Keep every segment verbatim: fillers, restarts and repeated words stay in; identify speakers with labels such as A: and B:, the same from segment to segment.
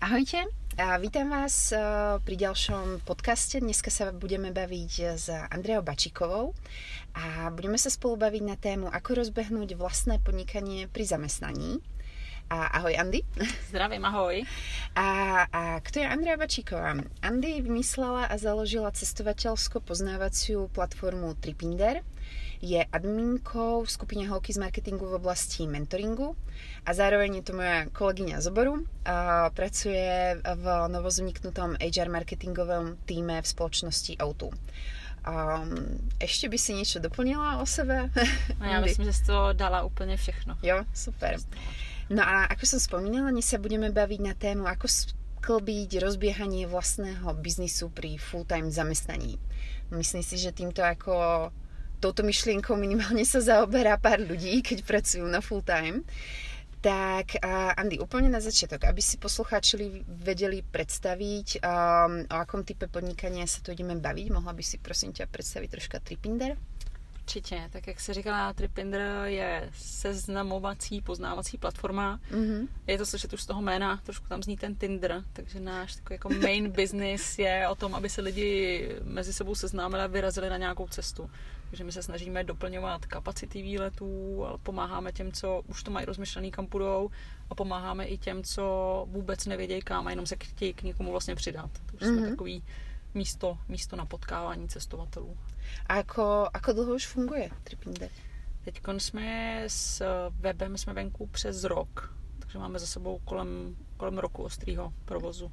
A: Ahojte, a vítam vás pri ďalšom podcaste. Dneska sa budeme baviť s Andreou Bačíkovou a budeme sa spolu baviť na tému, ako rozbehnúť vlastné podnikanie pri zamestnaní. A ahoj, Andy.
B: Zdravím, ahoj.
A: A, a kto je Andrea Bačíková? Andy vymyslela a založila cestovateľsko-poznávaciu platformu Tripinder. Je adminkou v skupine Holky z marketingu v oblasti mentoringu a zároveň je to moja kolegyňa z oboru. A pracuje v novozvniknutom há er marketingovom týme v spoločnosti ó dva. Um, ešte by si niečo doplnila o sebe?
B: No, já myslím, že jsi to dala úplně všechno.
A: Jo, super. No a ako som spomínala, dnes sa budeme baviť na tému, ako sklbiť rozbiehanie vlastného biznisu pri full-time zamestnaní. Myslím si, že týmto ako touto myšlienkou minimálne sa zaoberá pár ľudí, keď pracujú na full-time. Tak uh, Andy, úplne na začiatok, aby si poslucháči vedeli predstaviť, um, o akom type podnikania sa tu ideme baviť, mohla by si prosím ťa predstaviť troška Tripinder?
B: Určitě, tak jak se říkala, Tripinder je seznamovací, poznávací platforma. Mm-hmm. Je to slyšet už z toho jména, trošku tam zní ten Tinder, takže náš takový jako main business je o tom, aby se lidi mezi sebou seznámili a vyrazili na nějakou cestu. Takže my se snažíme doplňovat kapacity výletů, ale pomáháme těm, co už to mají rozmyšlený, kam půjdou, a pomáháme i těm, co vůbec nevědějí kam a jenom se chtějí k někomu vlastně přidat. Takže mm-hmm. jsme takový místo, místo na potkávání cestovatelů.
A: A ako, ako dlho už funguje Tripinder?
B: Teď jsme s webem jsme venku přes rok, takže máme za sebou kolem, kolem roku ostrýho provozu.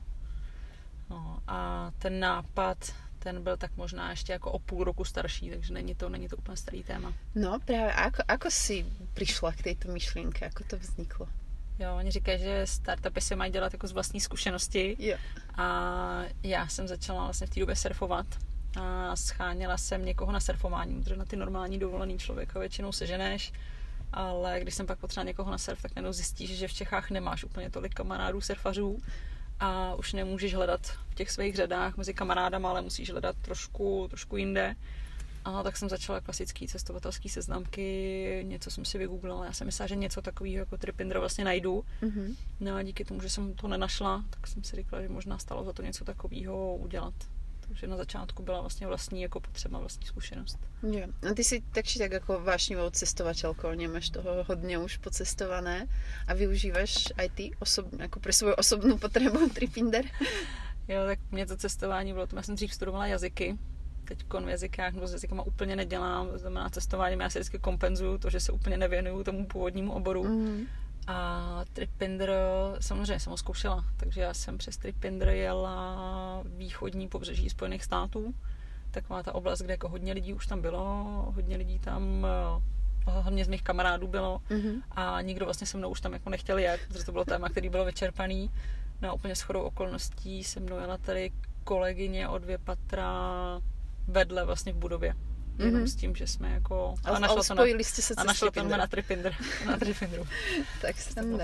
B: No, a ten nápad, ten byl tak možná ještě jako o půl roku starší, takže není to, není to úplně starý téma.
A: No právě, ako, ako si přišla k této myšlienke, ako to vzniklo?
B: Jo, oni říkají, že startupy se mají dělat jako z vlastní zkušenosti. Jo. A já jsem začala vlastně v té době surfovat a scháněla jsem někoho na surfování, protože na ty normální dovolený člověka většinou seženeš, ale když jsem pak potřebovala někoho na surf, tak najednou zjistíš, že v Čechách nemáš úplně tolik kamarádů surfařů a už nemůžeš hledat v těch svých řadách mezi kamarádama, ale musíš hledat trošku, trošku jinde. A tak jsem začala klasický cestovatelský seznamky, něco jsem si vygooglila, já jsem myslela, že něco takového jako Tripinder vlastně najdu. Mm-hmm. No a díky tomu, že jsem to nenašla, tak jsem si říkala, že možná stalo za to něco takového udělat. Takže na začátku byla vlastně vlastní jako potřeba, vlastní zkušenost.
A: Jo. A ty si tak či tak jako vášnivou cestovateľkou, nemáš toho hodně už pocestované a využíváš aj ty osob, jako pro svou osobnou potřebu Tripinder?
B: Jo, tak mě to cestování bylo, já jsem dřív studovala jazyky, teď v jazykách nebo s jazykama úplně nedělám, to znamená cestování, já si vždycky kompenzuju to, že se úplně nevěnuju tomu původnímu oboru. Mm. A Tripinder samozřejmě jsem ho zkoušela, takže já jsem přes Tripinder jela východní pobřeží Spojených států, taková ta oblast, kde jako hodně lidí už tam bylo, hodně lidí tam, hlavně z mých kamarádů bylo, mm-hmm. a nikdo vlastně se mnou už tam jako nechtěl jet, protože to bylo téma, který bylo vyčerpaný. No a úplně shodou okolností se mnou jela tady kolegyně o dvě patra vedle vlastně v budově. Jenom mm-hmm. s tím, že jsme jako...
A: A, a, našlo to na, jste se
B: a našlo to na Tripinder. Na Tripinderu.
A: Tak sranda.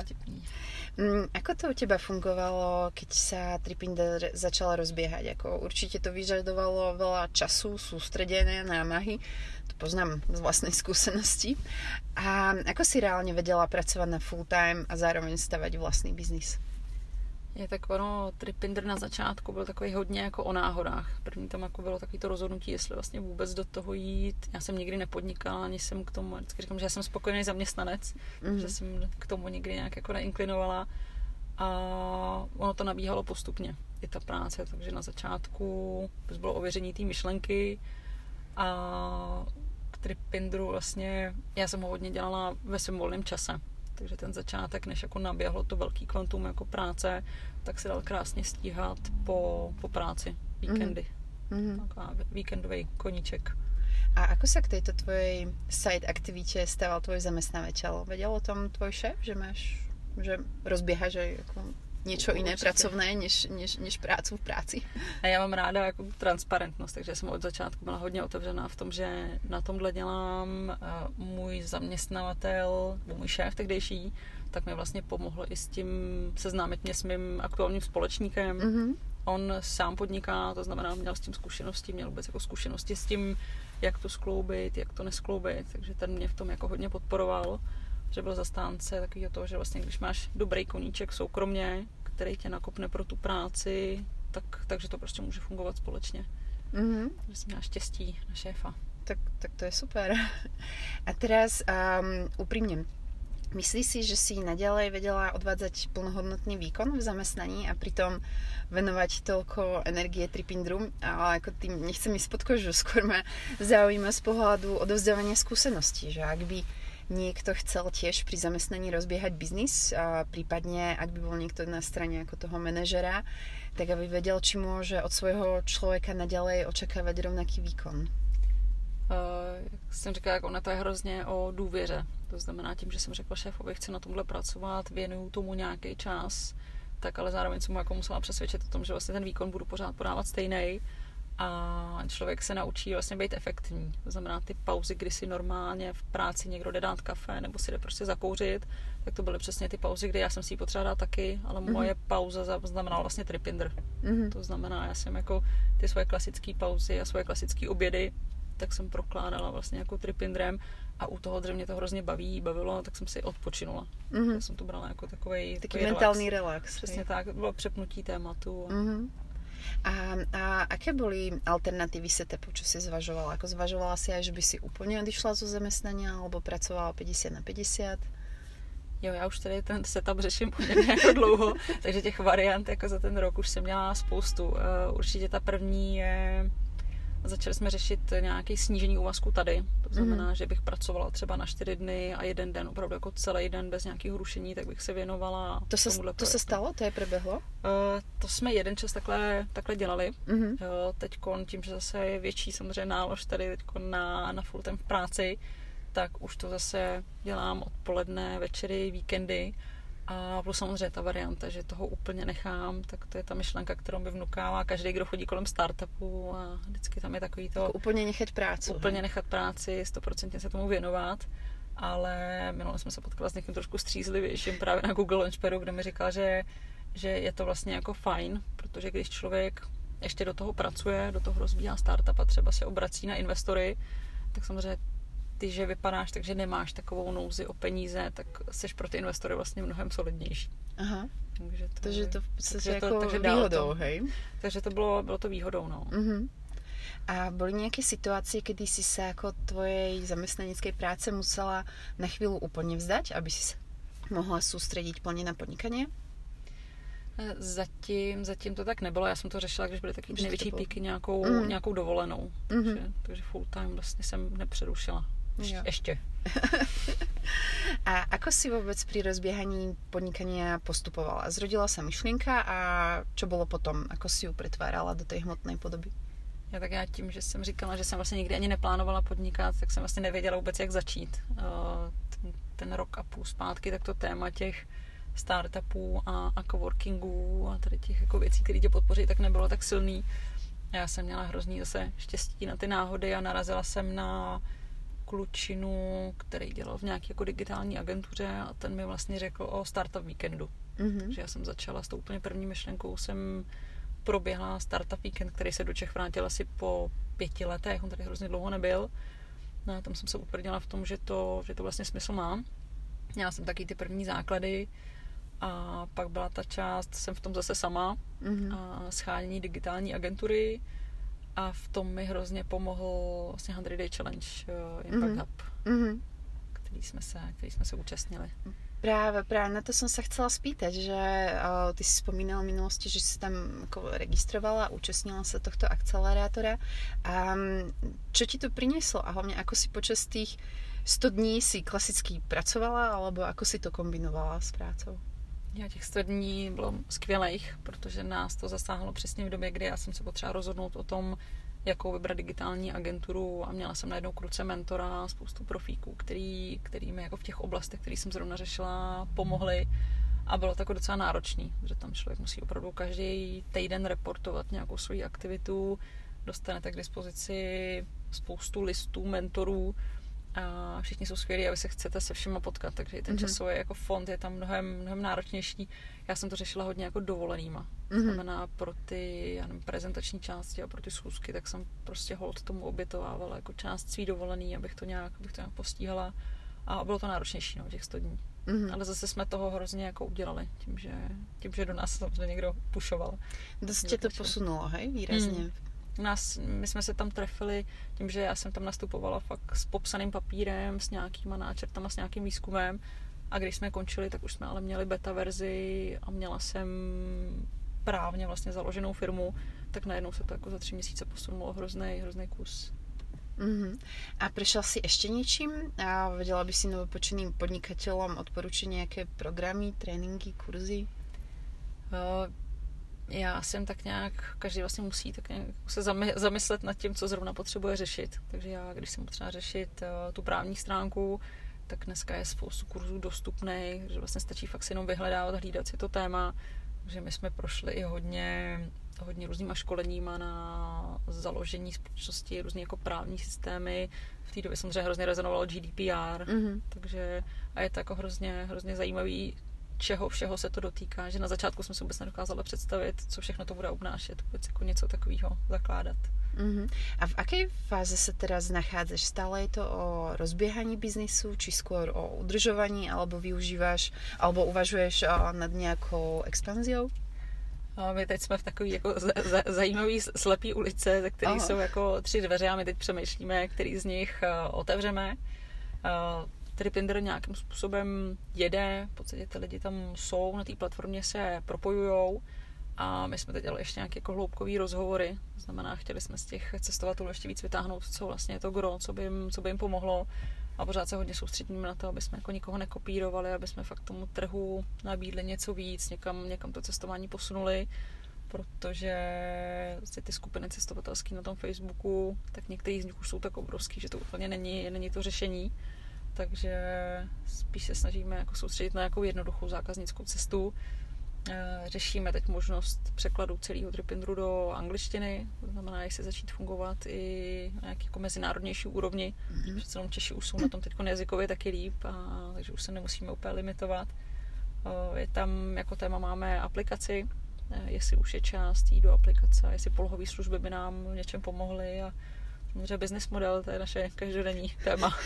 A: Mm, ako to u teba fungovalo, keď sa Tripinder začala rozbiehať? Ako určite to vyžadovalo veľa času, sústredené námahy. To poznám z vlastnej skúsenosti. A ako si reálne vedela pracovať na full time a zároveň stavať vlastný biznis?
B: Je tak ono, Tripinder na začátku byl takový hodně jako o náhodách. První tam jako bylo takový to rozhodnutí, jestli vlastně vůbec do toho jít. Já jsem nikdy nepodnikala, ani jsem k tomu, vždycky říkám, že já jsem spokojený zaměstnanec, mm-hmm. že jsem k tomu nikdy nějak jako neinklinovala. A ono to nabíhalo postupně, i ta práce, takže na začátku bylo ověření té myšlenky a k Tripinderu vlastně, já jsem ho hodně dělala ve svém volném čase. Takže ten začátek, než jako naběhlo to velký kvantum jako práce, tak se dal krásně stíhat po, po práci, víkendy. Mm-hmm. Taková víkendový koníček.
A: A ako sa k tejto tvojej side aktivite stával tvoj zamestnávateľ? Vedel o tom tvoj šéf, že máš, že rozbiehaš aj ako niečo iné určitě pracovné, než, než, než prácu v práci?
B: A já mám ráda jako transparentnost, takže jsem od začátku byla hodně otevřená v tom, že na tomhle dělám. Můj zaměstnavatel, můj šéf tehdejší, tak mi vlastně pomohl i s tím seznámit mě s mým aktuálním společníkem. Mm-hmm. On sám podniká, to znamená, měl s tím zkušenosti, měl vůbec jako zkušenosti s tím, jak to skloubit, jak to neskloubit, takže ten mě v tom jako hodně podporoval, že byl zastánce takového toho, že vlastně když máš dobrý koníček soukromně, který tě nakopne pro tu práci, tak, takže to prostě může fungovat společně.
A: Mm-hmm.
B: Že jsem měla štěstí na šéfa.
A: Tak, tak to je super. A teraz um, úprimne, myslíš si, že si naďalej vedela odvádzať plnohodnotný výkon v zamestnaní a pritom venovať toľko energie tripindru? Ale ako tým nechcem ísť pod kožu, skôr ma zaujíma z pohľadu odovzdávania skúseností, že ak by niekto chcel tiež pri zamestnaní rozbiehať biznis, a prípadne ak by bol niekto na strane ako toho manažera, tak aby vedel, či môže od svojho človeka naďalej očakávať rovnaký výkon.
B: Uh, jak jsem říkala, jak ona to je hrozně o důvěře. To znamená tím, že jsem řekla šéfovi, chci na tomhle pracovat, věnuju tomu nějaký čas, tak ale zároveň jsem mu jako musela přesvědčit o tom, že vlastně ten výkon budu pořád podávat stejnej a člověk se naučí vlastně být efektivní. To znamená ty pauzy, kdy si normálně v práci někdo jde dát kafe nebo si jde prostě zakouřit, tak to byly přesně ty pauzy, kdy já jsem si ji potřeba dát taky, ale mm-hmm. moje pauza znamenala vlastně tripinder. Mm-hmm. To znamená, já jsem jako ty svoje klasické pauzy a svoje klasické obědy tak jsem prokládala vlastně jako tripindrem a u toho, že mě to hrozně baví, bavilo, tak jsem si odpočinula. Mm-hmm. Já jsem to brala jako takovej,
A: takový mentální relax. relax
B: Přesně tak, bylo přepnutí tématu. A...
A: Mm-hmm. A, a aké boli alternatívy setupu, čo si zvažovala? Ako zvažovala si aj, že by si úplne odišla zo zamestnania alebo pracovala päťdesiat na päťdesiat?
B: Jo, já už tady ten setup řeším poměrně jako dlouho, takže těch variant jako za ten rok už jsem měla spoustu. Určitě ta první je... Začali jsme řešit nějaké snížení úvazku tady. To znamená, mm-hmm. že bych pracovala třeba na čtyři dny a jeden den, opravdu jako celý den bez nějakého rušení, tak bych se věnovala
A: to se,
B: tomuhle
A: To se stalo? To je proběhlo? Uh,
B: to jsme jeden čas takhle, takhle dělali.
A: Mm-hmm.
B: Uh, teďkon, tím, že zase je větší samozřejmě nálož tady teďkon na, na full time v práci, tak už to zase dělám odpoledne, večery, víkendy. A plus samozřejmě ta varianta, že toho úplně nechám, tak to je ta myšlenka, kterou mi vnukává každý, kdo chodí kolem startupu a vždycky tam je takový to...
A: Jako úplně nechat práci.
B: Úplně nechat práci, stoprocentně se tomu věnovat, ale minule jsme se potkali s někým trošku střízlivějším právě na Google Launchpadu, kde mi říkal, že, že je to vlastně jako fajn, protože když člověk ještě do toho pracuje, do toho rozvíjá startup a třeba se obrací na investory, tak samozřejmě ty, že vypadáš, takže nemáš takovou nouzi o peníze, tak seš pro ty investory vlastně mnohem solidnější.
A: Aha.
B: Takže to,
A: takže to, takže
B: to,
A: jako
B: takže
A: výhodou,
B: to,
A: hej?
B: Takže to bylo, bylo to výhodou, no.
A: Uh-huh. A boli nejaké situácie, kedy si sa ako tvojej zamestnaneckej práce musela na chvíľu úplne vzdať, aby si sa mohla sústrediť plně na podnikanie?
B: Zatím, zatím to tak nebylo. Já jsem to řešila, když byly taky největší píky nějakou,
A: mm.
B: nějakou dovolenou.
A: Mm-hmm.
B: Takže, takže full time vlastně jsem nepřerušila.
A: Jo.
B: Ještě.
A: A ako si vôbec pri rozbiehaní podnikania postupovala? Zrodila sa myšlienka a čo bolo potom? Ako si ju pretvárala do tej hmotnej podoby?
B: Já tak já tím, že jsem říkala, že jsem vlastně nikdy ani neplánovala podnikat, tak jsem vlastně nevěděla vůbec, jak začít. Ten, ten rok a půl zpátky, tak to téma těch startupů a, a coworkingů a tady těch jako věcí, které tě podpoří, tak nebylo tak silný. Já jsem měla hrozný zase štěstí na ty náhody a narazila jsem na klučinu, který dělal v nějaké jako digitální agentuře a ten mi vlastně řekl o startup víkendu. Mm-hmm. Takže já jsem začala s tou úplně první myšlenkou, jsem proběhla startup víkend, který se do Čech vrátil asi po pěti letech, on tady hrozně dlouho nebyl. No a tam jsem se utvrdila v tom, že to, že to vlastně smysl má. Měla jsem taky ty první základy a pak byla ta část, jsem v tom zase sama, mm-hmm. a schánění digitální agentury a v tom mi hrozně pomohl vlastně hundred day challenge uh, Impact mm-hmm. Hub, mm-hmm. který jsme se, který jsme se účastnili.
A: Práve, práve na to som sa chcela spýtať, že uh, ty si spomínala v minulosti, že si tam ako registrovala, účastnila sa tohto akcelerátora. A um, čo ti to prinieslo? A hlavne ako si počas tých sto dní si klasicky pracovala, alebo ako si to kombinovala s prácou?
B: Já těch sto dní bylo skvělých, protože nás to zasáhlo přesně v době, kdy já jsem se potřeba rozhodnout o tom, jakou vybrat digitální agenturu a měla jsem najednou k ruce mentora, spoustu profíků, který, který mi jako v těch oblastech, které jsem zrovna řešila, pomohli a bylo to jako docela náročný, že tam člověk musí opravdu každý týden reportovat nějakou svoji aktivitu, dostanete k dispozici spoustu listů, mentorů a všichni jsou skvělí a vy se chcete se všema potkat, takže ten mm-hmm. časový jako fond je tam mnohem, mnohem náročnější. Já jsem to řešila hodně jako dovolenýma. Mm-hmm. Znamená pro ty já nevím, prezentační části a pro ty schůzky, tak jsem prostě hold tomu obětovávala jako část svý dovolený, abych to nějak, abych to nějak postíhala a bylo to náročnější, no, těch sto dní. mm-hmm. ale zase jsme toho hrozně jako udělali, tím, že, tím, že do nás samozřejmě někdo pušoval.
A: Dost tě to posunulo, hej, výrazně. Mm.
B: Nás, my jsme se tam trefili tím, že já jsem tam nastupovala fakt s popsaným papírem, s nějakýma náčrtama, s nějakým výzkumem a když jsme končili, tak už jsme ale měli beta verzi a měla jsem právně vlastně založenou firmu, tak najednou se to jako za tři měsíce posunulo hrozný, hrozný kus.
A: Mm-hmm. A prešla si ešte niečím? A vedela by si novopočeným podnikateľom odporučiť nejaké programy, tréninky, kurzy?
B: Uh, já jsem tak nějak, každý vlastně musí tak nějak se zamyslet nad tím, co zrovna potřebuje řešit. Takže já, když jsem potřeba řešit uh, tu právní stránku, tak dneska je spoustu kurzů dostupných, že vlastně stačí fakt si jenom vyhledávat, hlídat si to téma. Takže my jsme prošli i hodně, hodně různýma školeníma na založení společnosti, různý jako právní systémy. V té době samozřejmě hrozně rezonovalo G D P R, mm-hmm. takže a je to jako hrozně, hrozně zajímavý, čeho všeho se to dotýká, že na začátku jsme si vůbec nedokázali představit, co všechno to bude obnášet, vůbec jako něco takového zakládat.
A: Uh-huh. A v akej fáze sa teraz nachádzaš? Stále je to o rozbiehaní biznisu, či skôr o udržovaní, alebo využíváš, alebo uvažuješ nad nejakou expanziou?
B: A my teď jsme v takové jako zajímavé slepé ulice, ze kterých jsou jako tři dveře a my teď přemýšlíme, který z nich otevřeme. Tripinder nějakým způsobem jede, v podstatě ty lidi tam jsou, na té platformě se propojujou a my jsme teď dělali ještě nějaké jako hloubkový rozhovory, to znamená, chtěli jsme z těch cestovatelů ještě víc vytáhnout, co vlastně je to gro, co by jim, co by jim pomohlo a pořád se hodně soustředíme na to, aby jsme jako nikoho nekopírovali, aby jsme fakt tomu trhu nabídli něco víc, někam, někam to cestování posunuli, protože vlastně ty skupiny cestovatelské na tom Facebooku, tak některý z nich už jsou tak obrovský, že to úplně není, není to řešení. Takže spíš se snažíme jako soustředit na nějakou jednoduchou zákaznickou cestu. Řešíme teď možnost překladu celého Tripinderu do angličtiny, to znamená, jak se začít fungovat i na nějaké jako mezinárodnější úrovni. Mm-hmm. Přece jenom Češi už jsou na tom teď jazykově taky líp, a, takže už se nemusíme úplně limitovat. Je tam jako téma máme aplikaci, jestli už je část jít do aplikace, jestli polohové služby by nám v něčem pomohly a samozřejmě business model, to je naše každodenní téma.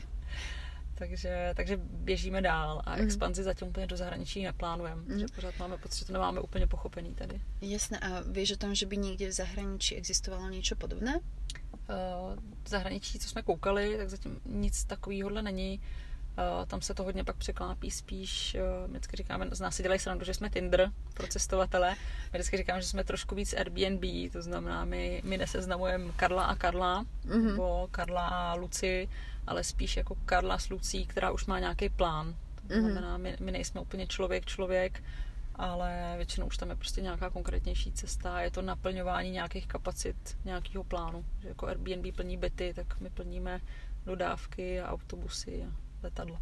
B: Takže, takže běžíme dál a expanzi mm. zatím úplně do zahraničí neplánujeme, mm. že pořád máme pocit, že to nemáme úplně pochopený tady.
A: Jasné, a víš o tom, že by někde v zahraničí existovalo něco podobné?
B: Uh, v zahraničí, co jsme koukali, tak zatím nic takovýhodle není. Uh, tam se to hodně pak překlápí spíš, uh, my vždycky říkáme, z nás si dělají srandu, že jsme Tinder pro cestovatele, my vždycky říkáme, že jsme trošku víc Airbnb, to znamená, my, my neseznamujeme Karla a Karla, mm-hmm. nebo Karla a Luci, ale spíš jako Karla s Lucí, která už má nějaký plán. To znamená, my, my nejsme úplně člověk, člověk, ale většinou už tam je prostě nějaká konkrétnější cesta, je to naplňování nějakých kapacit, nějakého plánu. Že jako Airbnb plní byty, tak my plníme dodávky a autobusy a letadla.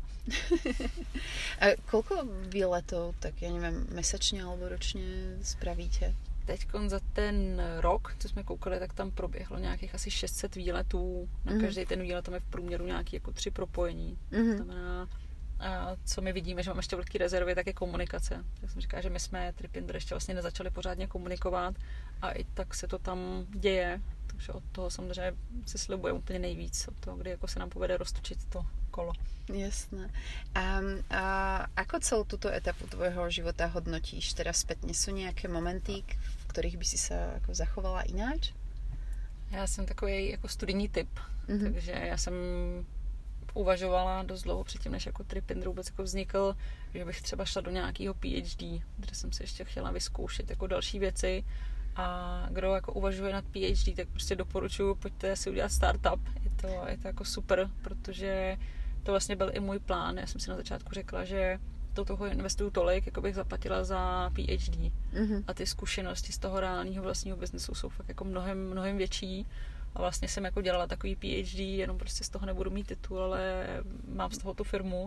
A: A koľko výletov, tak ja neviem, mesačne alebo ročne spravíte?
B: Teď za ten rok, co jsme koukali, tak tam proběhlo nějakých asi šest set výletů. Na každý mm. ten výlet tam je v průměru nějaký jako tři propojení. Mm. To znamená, a co my vidíme, že máme ještě velký rezervy, tak je komunikace. Tak jsem říkala, že my jsme Tripinder ještě vlastně nezačali pořádně komunikovat a i tak se to tam děje. Takže od toho samozřejmě si slibujeme úplně nejvíc, od toho, kdy jako se nám povede roztočit to kolo.
A: Jasné. A, a ako celú túto etapu tvojho života hodnotíš teraz spätne? Sú nejaké momenty, v ktorých by si sa ako zachovala ináč?
B: Já jsem takový jako studijní typ, mm-hmm. takže já jsem uvažovala dost dlouho předtím, než jako Tripinder vůbec jako vznikl, že bych třeba šla do nějakého PhD, kde jsem si ještě chtěla vyzkoušet jako další věci. A kdo jako uvažuje nad PhD, tak prostě doporučuji, pojďte si udělat startup. Je to, je to jako super, protože to vlastně byl i můj plán. Já jsem si na začátku řekla, že do toho investuju tolik, jako bych zaplatila za PhD. Mm-hmm. A ty zkušenosti z toho reálného vlastního biznesu jsou fakt jako mnohem, mnohem větší. A vlastně jsem jako dělala takový PhD, jenom prostě z toho nebudu mít titul, ale mám z toho tu firmu.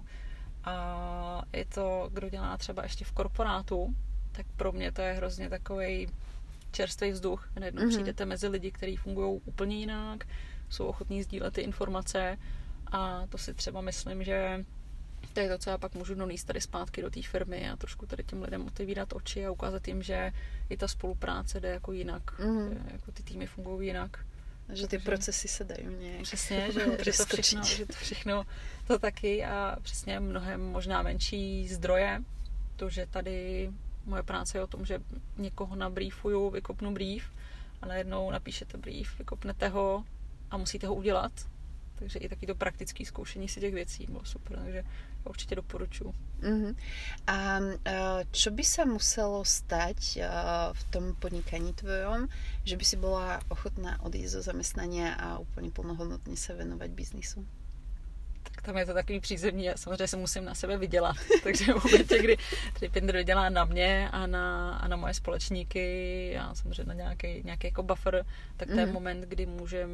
B: A je to, kdo dělá třeba ještě v korporátu, tak pro mě to je hrozně takovej čerstvý vzduch. Najednou mm-hmm. přijdete mezi lidi, kteří fungují úplně jinak, jsou ochotní sdílet ty informace a to si třeba myslím, že to je to, co já pak můžu donést tady zpátky do té firmy a trošku tady těm lidem otevírat oči a ukázat jim, že i ta spolupráce jde jako jinak, mm-hmm. že jako ty týmy fungují jinak.
A: Že ty procesy se dají nějak.
B: Přesně, že, že, to všechno, že to všechno to taky a přesně mnohem možná menší zdroje. To, že tady moje práce je o tom, že někoho nabriefuju, vykopnu brief a najednou napíšete brief, vykopnete ho a musíte ho udělat. Takže i taky to praktické zkoušení si těch věcí bylo super, takže já určitě doporučuji.
A: Uh-huh. A čo by sa muselo stať v tom podnikaní tvojom, že by si bola ochotná odísť zo zamestnania a úplne plnohodnotne sa venovať biznisu?
B: Tak tam je to takový přízemní, já samozřejmě se musím na sebe vydělat, takže v momentě, kdy Tripindr vydělá na mě a na, a na moje společníky a samozřejmě na nějaký, nějaký jako buffer, tak to je mm-hmm. moment, kdy můžem,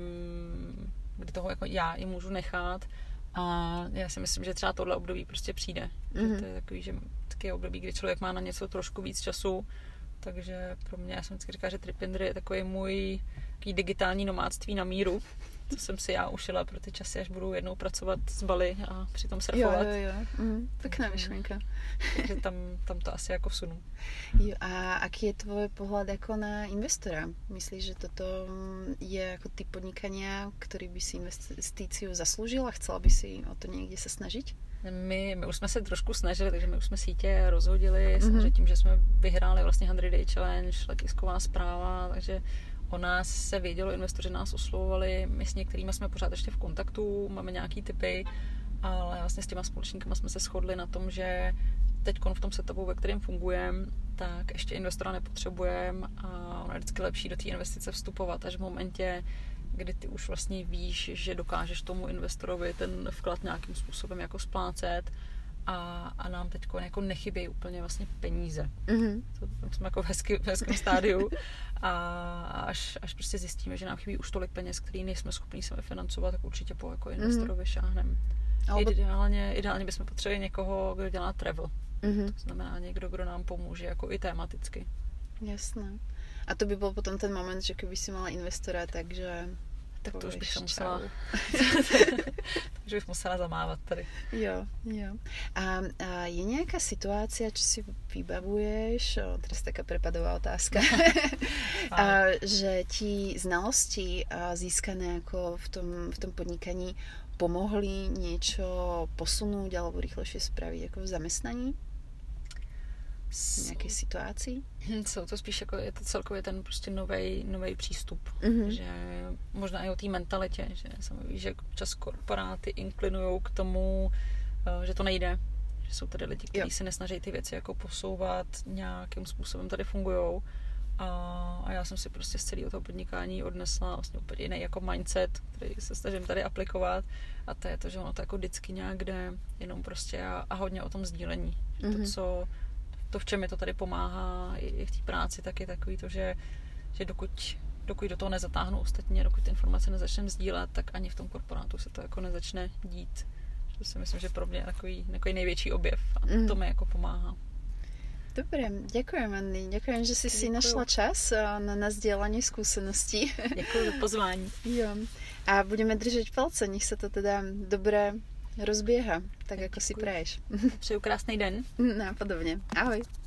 B: kdy toho jako já i můžu nechat a já si myslím, že třeba tohle období prostě přijde. Mm-hmm. To je takový, že taky období, kdy člověk má na něco trošku víc času, takže pro mě, já jsem vždycky říkala, že Tripindr je takový můj takový digitální nomádství na míru. To jsem si já ušila pro ty časy, až budu jednou pracovat z Bali a přitom surfovat.
A: Jo, jo, jo. Mm, pekná myšlenka.
B: Takže tam, tam to asi jako vsunu.
A: Jo, a aký je tvoj pohľad jako na investora? Myslíš, že toto je jako typ podnikania, který by si investíciu zaslúžil a chcela by si o to někde se snažit?
B: My, my už jsme se trošku snažili, takže my už jsme sítě rozhodili, mm-hmm. samozřejmě tím, že jsme vyhráli vlastně one hundred day challenge, letisková zpráva, takže o nás se vědělo, investoři nás oslovovali, my s některými jsme pořád ještě v kontaktu, máme nějaký tipy, ale vlastně s těma společníkama jsme se shodli na tom, že teď v tom setupu, ve kterém fungujeme, tak ještě investora nepotřebujeme a ono je vždycky lepší do té investice vstupovat až v momentě, kdy ty už vlastně víš, že dokážeš tomu investorovi ten vklad nějakým způsobem jako splácet a, a nám teď jako nechybějí úplně vlastně peníze. Mm-hmm. To, to jsme jako v, hezky, v hezkém stádiu a až, až prostě zjistíme, že nám chybí už tolik peněz, který nejsme schopni sami financovat, tak určitě po jako investorovi mm-hmm. šáhneme. Albo... Ideálně, ideálně bychom potřebovali někoho, kdo dělá travel. Mm-hmm. To znamená někdo, kdo nám pomůže jako i tematicky.
A: Jasné. A to by byl potom ten moment, že kdyby si mala investora, takže...
B: Tak to už bych se musela... Takže bych musela zamávat tady.
A: Jo, jo. A, a je nějaká situace, čo si vybavuješ, o, teraz taká prepadová otázka, a, že ti znalosti a, získané jako v tom, v tom podnikaní pomohli niečo posunúť alebo rýchlejšie spraviť jako v zamestnaní? V nějaké situaci?
B: Jsou to spíš jako, je to celkově ten prostě novej, novej přístup, mm-hmm. že možná i o té mentalitě, že jsem víš, že čas korporáty inklinujou k tomu, že to nejde, že jsou tady lidi, kteří se nesnaží ty věci jako posouvat, nějakým způsobem tady fungujou a, a já jsem si prostě z celého toho podnikání odnesla vlastně úplně jiný jako mindset, který se snažím tady aplikovat a to je to, že ono to jako vždycky nějak jde, jenom prostě a, a hodně o tom sdílení, že mm-hmm. to, co to, v čem mi to tady pomáhá i v té práci, tak je takový to, že, že dokud, dokud do toho nezatáhnu ostatně, dokud ty informace nezačneme sdílet, tak ani v tom korporátu se to jako nezačne dít. To si myslím, že pro mě je takový, takový největší objev a mm. to mi jako pomáhá.
A: Dobré, děkujem, Anny. Děkujem, že jsi Děkuju. si našla čas na nasdielanie skúseností.
B: Děkuji za pozvání.
A: Jo. A budeme držet palce, nech se to teda dobré rozběha, tak jako si praješ.
B: Přeju krásný den.
A: No, podobně. Ahoj.